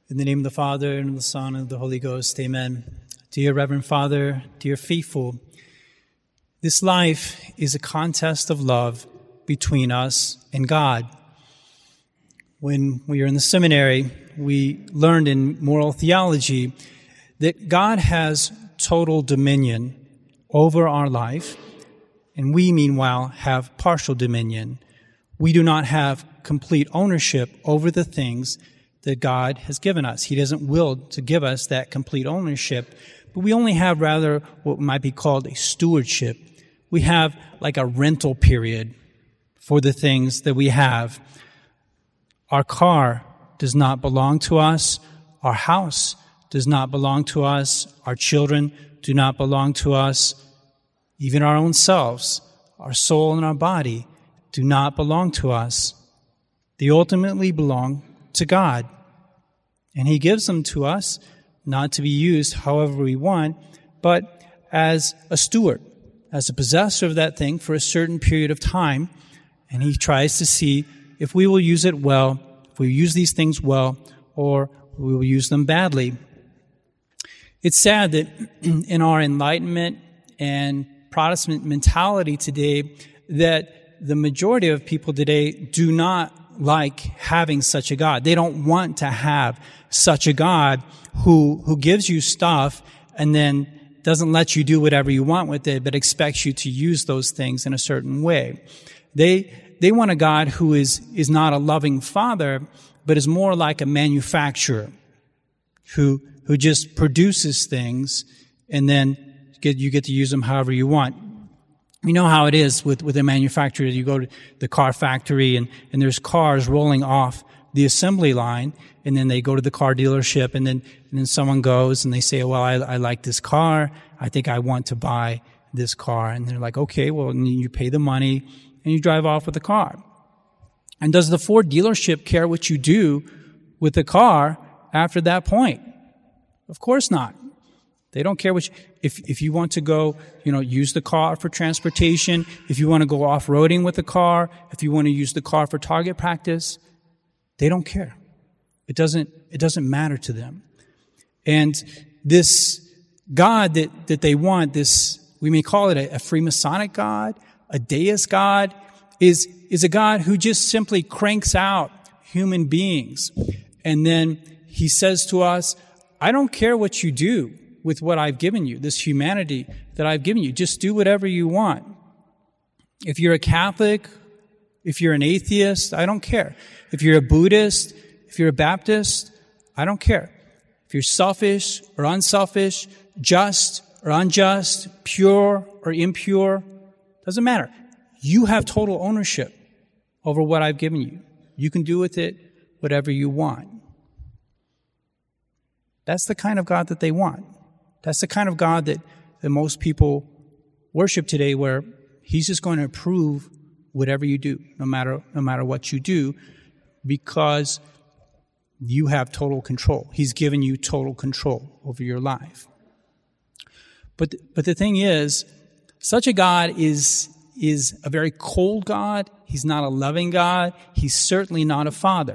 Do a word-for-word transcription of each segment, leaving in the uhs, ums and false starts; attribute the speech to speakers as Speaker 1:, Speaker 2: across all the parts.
Speaker 1: In the name of the Father, and of the Son, and of the Holy Ghost, amen. Dear Reverend Father, dear faithful, this life is a contest of love between us and God. When we were in the seminary, we learned in moral theology that God has total dominion over our life, and we, meanwhile, have partial dominion. We do not have complete ownership over the things that God has given us. He doesn't will to give us that complete ownership, but we only have rather what might be called a stewardship. We have like a rental period for the things that we have. Our car does not belong to us. Our house does not belong to us. Our children do not belong to us. Even our own selves, our soul and our body do not belong to us. They ultimately belong to God. And He gives them to us, not to be used however we want, but as a steward, as a possessor of that thing for a certain period of time. And He tries to see if we will use it well, if we use these things well, or we will use them badly. It's sad that in our Enlightenment and Protestant mentality today, that the majority of people today do not like having such a God. They don't want to have such a God who who gives you stuff and then doesn't let you do whatever you want with it, but expects you to use those things in a certain way. They they want a God who is is not a loving Father, but is more like a manufacturer who who just produces things and then get, you get to use them however you want. You know how it is with, with a manufacturer. You go to the car factory and, and there's cars rolling off the assembly line, and then they go to the car dealership, and then and then someone goes and they say, well, I, I like this car. I think I want to buy this car. And they're like, okay, well, and you pay the money and you drive off with the car. And does the Ford dealership care what you do with the car after that point? Of course not. They don't care which, if, if you want to go, you know, use the car for transportation, if you want to go off-roading with the car, if you want to use the car for target practice, they don't care. It doesn't, it doesn't matter to them. And this God that, that they want, this, we may call it a, a Freemasonic God, a deist God, is, is a God who just simply cranks out human beings. And then He says to us, I don't care what you do with what I've given you, this humanity that I've given you. Just do whatever you want. If you're a Catholic, if you're an atheist, I don't care. If you're a Buddhist, if you're a Baptist, I don't care. If you're selfish or unselfish, just or unjust, pure or impure, doesn't matter. You have total ownership over what I've given you. You can do with it whatever you want. That's the kind of God that they want. That's the kind of God that, that most people worship today, where He's just going to approve whatever you do, no matter no matter what you do, because you have total control. He's given you total control over your life. But but the thing is, such a God is is a very cold God. He's not a loving God. He's certainly not a father.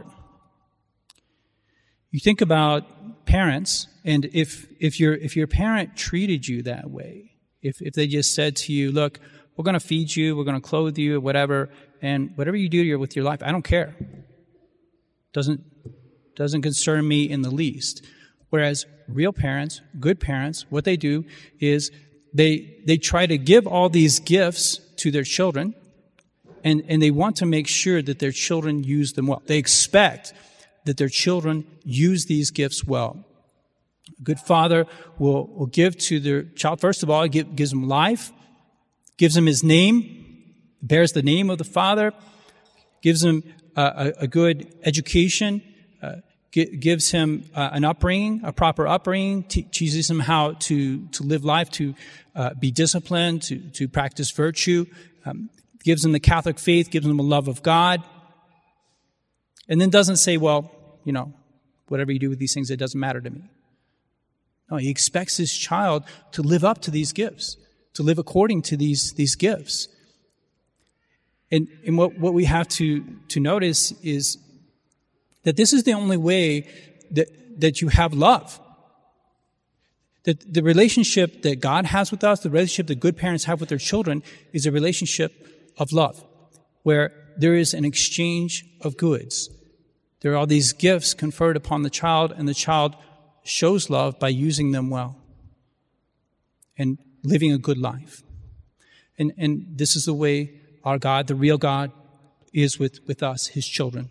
Speaker 1: You think about parents, and if if your if your parent treated you that way, if if they just said to you, look, we're going to feed you, we're going to clothe you, whatever, and whatever you do with your life, I don't care. Doesn't doesn't concern me in the least. Whereas real parents, good parents, what they do is they they try to give all these gifts to their children, and, and they want to make sure that their children use them well. They expect that their children use these gifts well. A good father will, will give to their child, first of all, he give, gives them life, gives him his name, bears the name of the father, gives him a, a, a good education, uh, g- gives him uh, an upbringing, a proper upbringing, te- teaches him how to, to live life, to uh, be disciplined, to, to practice virtue, um, gives him the Catholic faith, gives him a love of God, and then doesn't say, well, you know, whatever you do with these things, it doesn't matter to me. No, he expects his child to live up to these gifts, to live according to these, these gifts. And, and what, what we have to, to notice is that this is the only way that, that you have love. That the relationship that God has with us, the relationship that good parents have with their children, is a relationship of love, where there is an exchange of goods. There are all these gifts conferred upon the child, and the child shows love by using them well and living a good life. And, and this is the way our God, the real God, is with, with us, his children.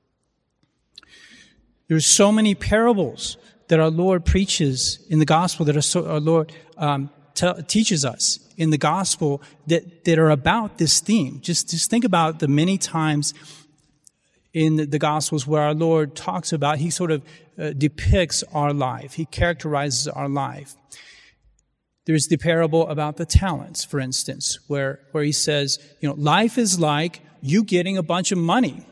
Speaker 1: There's so many parables that our Lord preaches in the gospel, that our, so, our Lord um, te- teaches us in the gospel that, that are about this theme. Just, just think about the many times in the, the gospels where our Lord talks about, he sort of uh, depicts our life. He characterizes our life. There's the parable about the talents, for instance, where, where he says, you know, life is like you getting a bunch of money.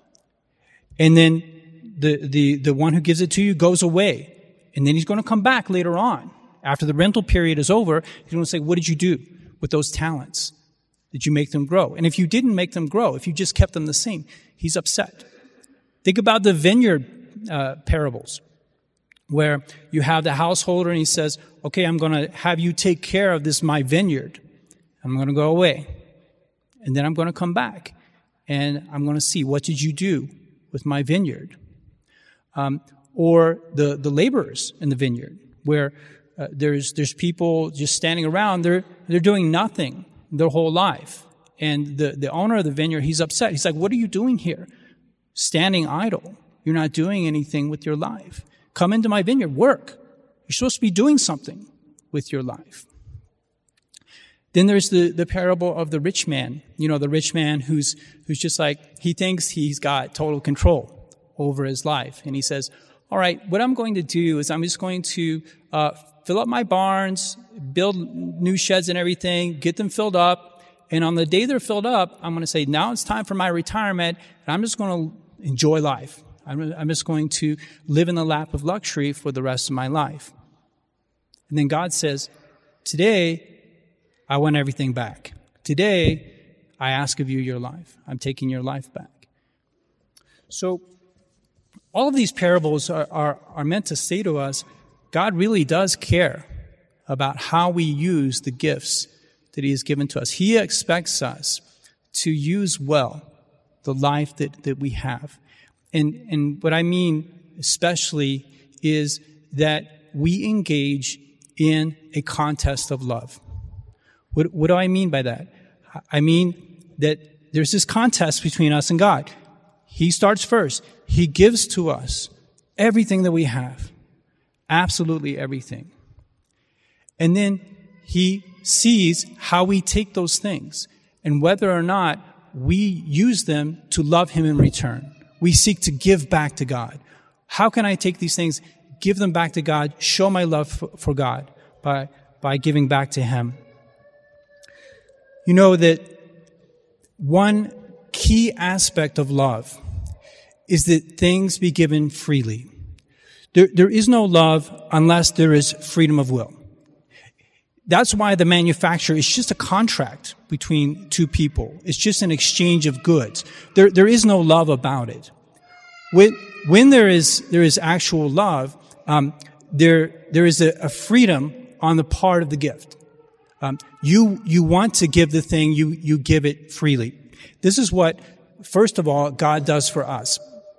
Speaker 1: And then the, the, the one who gives it to you goes away. And then he's going to come back later on. After the rental period is over, he's going to say, what did you do with those talents? Did you make them grow? And if you didn't make them grow, if you just kept them the same, he's upset. Think about the vineyard uh, parables, where you have the householder and he says, okay, I'm going to have you take care of this, my vineyard. I'm going to go away. And then I'm going to come back. And I'm going to see, what did you do with my vineyard? Um, or the, the laborers in the vineyard, where uh, there's there's people just standing around. They're they're doing nothing their whole life. And the, the owner of the vineyard, he's upset. He's like, what are you doing here? Standing idle. You're not doing anything with your life. Come into my vineyard, work. You're supposed to be doing something with your life. Then there's the, the parable of the rich man. You know, the rich man who's who's just like, he thinks he's got total control over his life. And he says, all right, what I'm going to do is I'm just going to uh, fill up my barns, build new sheds and everything, get them filled up. And on the day they're filled up, I'm going to say, now it's time for my retirement, and I'm just going to enjoy life. I'm, I'm just going to live in the lap of luxury for the rest of my life. And then God says, today, I want everything back. Today, I ask of you your life. I'm taking your life back. So, all of these parables are, are, are meant to say to us, God really does care about how we use the gifts that he has given to us. He expects us to use well the life that, that we have. And, and what I mean especially is that we engage in a contest of love. What, what do I mean by that? I mean that there's this contest between us and God. He starts first. He gives to us everything that we have. Absolutely everything. And then he sees how we take those things and whether or not we use them to love him in return. We seek to give back to God. How can I take these things, give them back to God, show my love for, for God by, by giving back to him? You know that one key aspect of love is that things be given freely. There, there is no love unless there is freedom of will. That's why the manufacturer is just a contract between two people. It's just an exchange of goods. There, there is no love about it. When, when there is, there is actual love, um, there, there is a, a freedom on the part of the gift. Um, you, you want to give the thing, you, you give it freely. This is what, first of all, God does for us.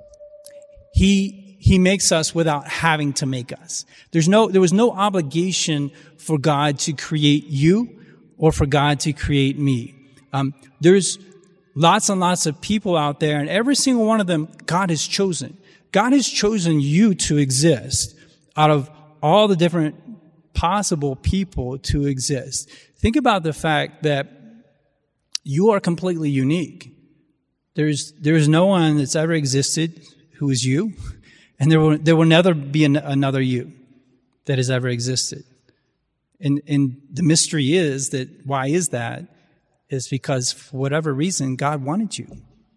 Speaker 1: He, He makes us without having to make us. There's no, there was no obligation for God to create you or for God to create me. Um, there's lots and lots of people out there, and every single one of them, God has chosen. God has chosen you to exist out of all the different possible people to exist. Think about the fact that you are completely unique. There's, there's no one that's ever existed who is you. And there will, there will never be an, another you that has ever existed. And, and the mystery is that, why is that? Is because for whatever reason, God wanted you.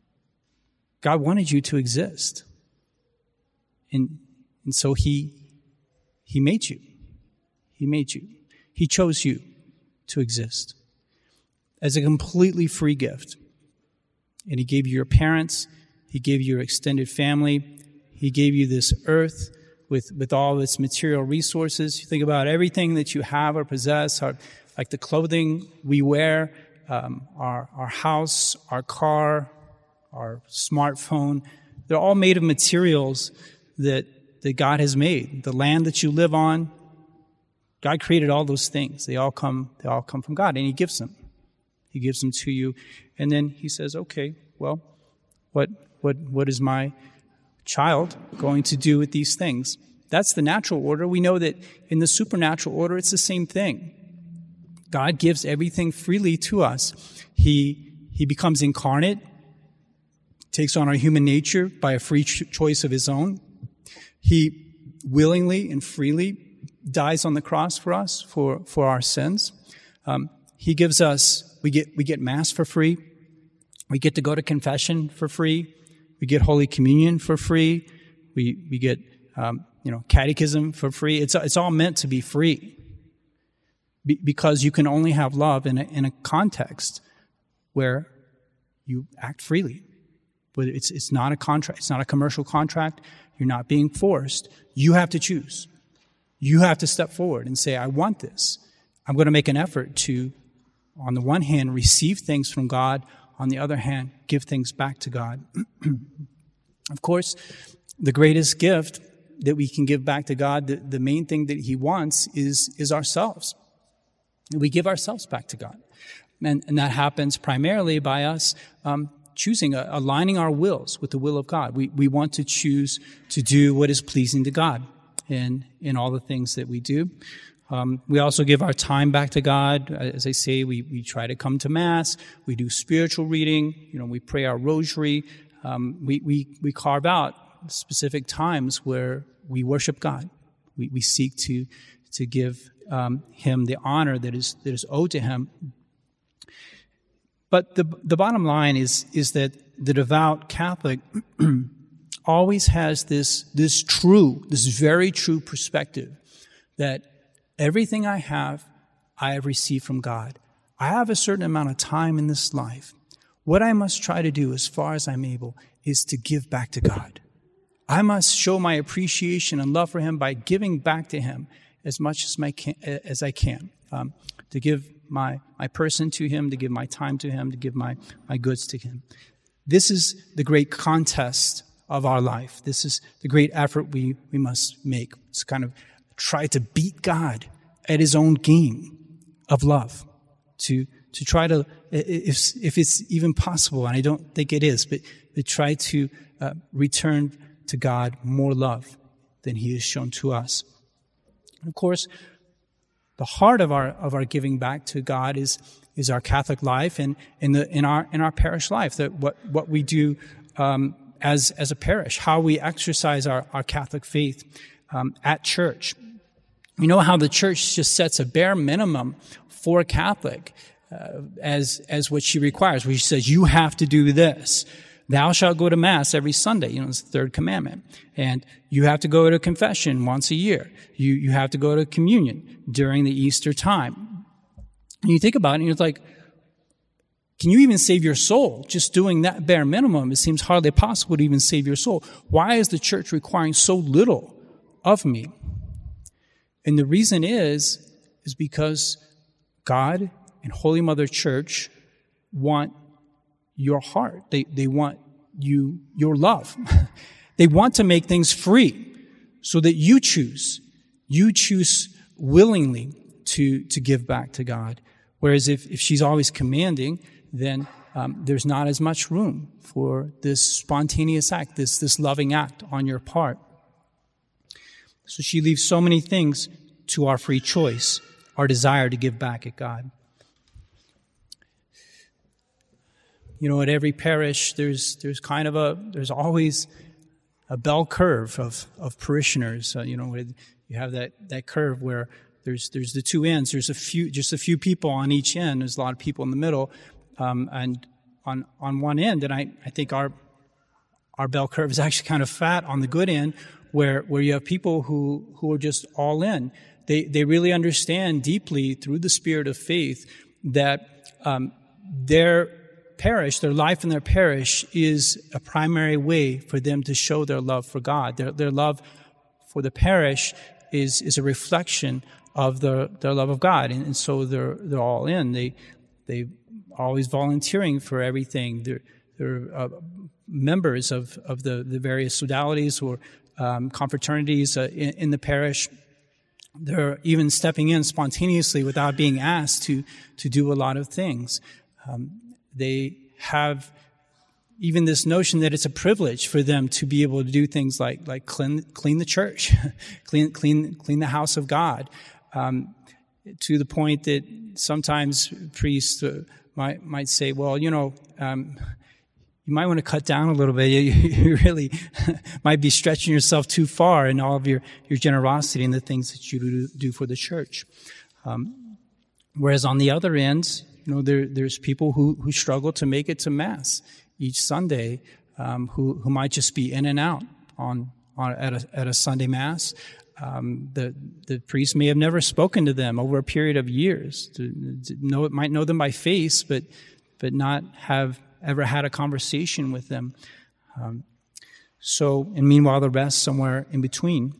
Speaker 1: God wanted you to exist. And, and so he, he made you. He made you. He chose you to exist as a completely free gift. And he gave you your parents. He gave you your extended family. He He gave you this earth with, with all its material resources. You think about everything that you have or possess, our, like the clothing we wear, um, our, our house, our car, our smartphone. They're all made of materials that, that God has made. The land that you live on, God created all those things. They all come, they all come from God, and He gives them. He gives them to you. And then He says, okay, well, what, what, what is my child going to do with these things? That's the natural order. We know that in the supernatural order, it's the same thing. God gives everything freely to us. He, He becomes incarnate, takes on our human nature by a free ch- choice of His own. He willingly and freely dies on the cross for us, for, for our sins. Um, he gives us, we get, we get Mass for free. We get to go to confession for free. We get Holy Communion for free. We, we get, um, you know, catechism for free. It's, it's all meant to be free. Be, because you can only have love in a, in a context where you act freely. But it's, it's not a contract. It's not a commercial contract. You're not being forced. You have to choose. You have to step forward and say, I want this. I'm going to make an effort to, on the one hand, receive things from God. On the other hand, give things back to God. Of course, the greatest gift that we can give back to God, the, the main thing that He wants is, is ourselves. We give ourselves back to God. And, and that happens primarily by us um, choosing, uh, aligning our wills with the will of God. We, we want to choose to do what is pleasing to God in, in all the things that we do. Um, we also give our time back to God. As I say, we, we try to come to Mass. We do spiritual reading. You know, we pray our rosary. Um, we, we, we carve out specific times where we worship God. We, we seek to, to give um, Him the honor that is, that is owed to Him. But the, the bottom line is, is that the devout Catholic always has this, this true, this very true perspective that everything I have, I have received from God. I have a certain amount of time in this life. What I must try to do as far as I'm able is to give back to God. I must show my appreciation and love for Him by giving back to Him as much as, my can, as I can. Um, to give my, my person to Him, to give my time to Him, to give my, my goods to Him. This is the great contest of our life. This is the great effort we, we must make. It's kind of try to beat God at His own game of love. To to try to, if if it's even possible, and I don't think it is, but to try to uh, return to God more love than He has shown to us. And of course, the heart of our of our giving back to God is is our Catholic life and in the in our in our parish life. That what what we do um, as as a parish, how we exercise our our Catholic faith um, at church. You know how the church just sets a bare minimum for a Catholic uh, as as what she requires, where she says you have to do this. Thou shalt go to Mass every Sunday. You know, it's the third commandment. And you have to go to confession once a year. You you have to go to communion during the Easter time. And you think about it, and you're like, can you even save your soul just doing that bare minimum? It seems hardly possible to even save your soul. Why is the church requiring so little of me? And the reason is, is because God and Holy Mother Church want your heart. They they want you, your love. They want to make things free so that you choose. You choose willingly to, to give back to God. Whereas if, if she's always commanding, then um, there's not as much room for this spontaneous act, this, this loving act on your part. So she leaves so many things to our free choice, our desire to give back at God. You know, at every parish, there's there's kind of a, there's always a bell curve of, of parishioners. Uh, you know, you have that, that curve where there's there's the two ends. There's a few, just a few people on each end. There's a lot of people in the middle, um, and on on one end. And I, I think our our bell curve is actually kind of fat on the good end, where where you have people who who are just all in. They they really understand deeply through the spirit of faith that um, their parish, their life in their parish is a primary way for them to show their love for God. Their, their love for the parish is, is a reflection of their, their love of God. And, and so they're, they're all in. They, they are always volunteering for everything. They're, they're uh, members of, of the, the various sodalities or um, confraternities uh, in, in the parish. They're even stepping in spontaneously without being asked to, to do a lot of things. Um, they have even this notion that it's a privilege for them to be able to do things like, like clean, clean the church, clean, clean, clean the house of God, um, to the point that sometimes priests uh, might, might say, well, you know, um, you might want to cut down a little bit. You, you really might be stretching yourself too far in all of your, your generosity and the things that you do, do for the church. Um, whereas on the other end, you know, there, there's people who, who struggle to make it to Mass each Sunday, um, who, who might just be in and out on, on at a, at a Sunday Mass. Um, the, the priest may have never spoken to them over a period of years. To, to know, might know them by face, but, but not have ever had a conversation with them. Um, so, and meanwhile, the rest somewhere in between.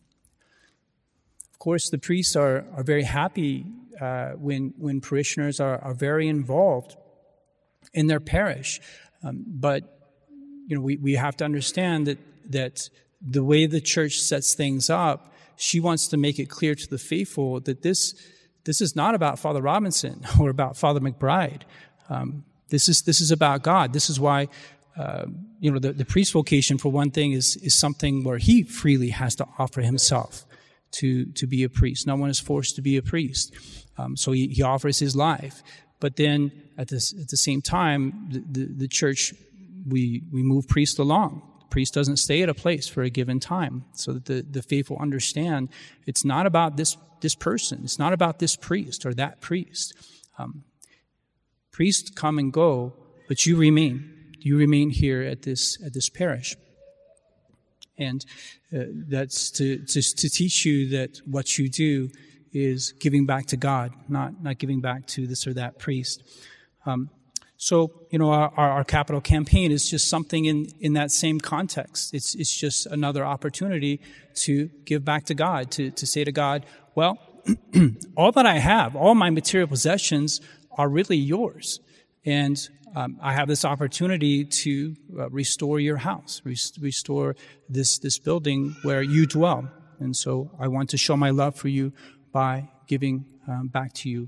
Speaker 1: Of course, the priests are, are very happy uh, when when parishioners are, are very involved in their parish. Um, but, you know, we, we have to understand that, that the way the church sets things up, she wants to make it clear to the faithful that this, this is not about Father Robinson or about Father McBride. Um, This is this is about God. This is why, uh, you know, the, the priest vocation, for one thing, is is something where he freely has to offer himself to to be a priest. No one is forced to be a priest. Um, so he, he offers his life. But then at this at the same time, the, the, the church, we we move priest along. The priest doesn't stay at a place for a given time, so that the, the faithful understand it's not about this this person. It's not about this priest or that priest. Um, Priests come and go, but you remain. You remain here at this at this parish, and uh, that's to, to to teach you that what you do is giving back to God, not not giving back to this or that priest. Um, so you know, our, our our capital campaign is just something in in that same context. It's it's just another opportunity to give back to God, to to say to God, well, all that I have, all my material possessions are really yours. And um, I have this opportunity to uh, restore your house, rest- restore this, this building where you dwell. And so I want to show my love for you by giving um, back to you.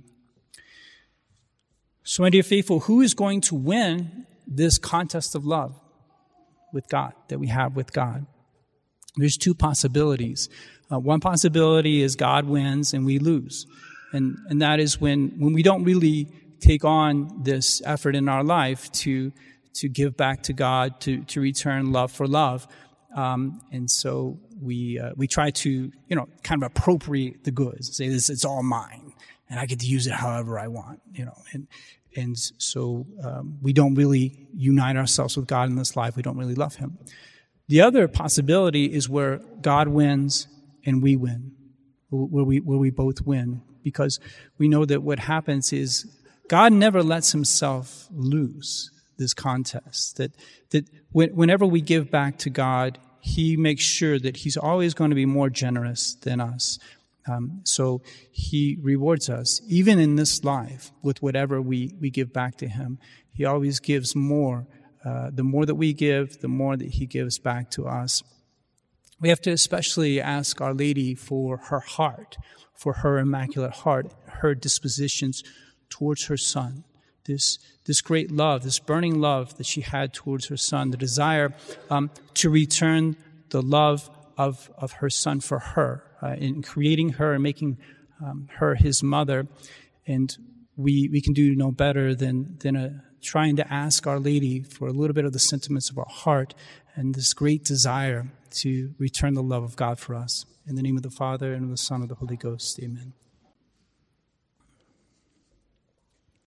Speaker 1: So, my dear faithful, who is going to win this contest of love with God that we have with God? There's two possibilities. Uh, one possibility is God wins and we lose. And and that is when, when we don't really take on this effort in our life to to give back to God, to, to return love for love. Um, and so we uh, we try to, you know, kind of appropriate the goods, say this, it's all mine, and I get to use it however I want, you know. And and so um, we don't really unite ourselves with God in this life. We don't really love Him. The other possibility is where God wins and we win, where we where we both win. Because we know that what happens is God never lets himself lose this contest. That that whenever we give back to God, he makes sure that he's always going to be more generous than us. Um, so he rewards us, even in this life, with whatever we, we give back to him. He always gives more. Uh, the more that we give, the more that he gives back to us. We have to especially ask Our Lady for her heart, for her immaculate heart, her dispositions towards her Son. This this great love, this burning love that she had towards her Son, the desire um, to return the love of, of her Son for her, uh, in creating her and making um, her his mother. And we we can do no better than, than a, trying to ask Our Lady for a little bit of the sentiments of our heart and this great desire to return the love of God for us. In the name of the Father, and of the Son, and of the Holy Ghost, amen.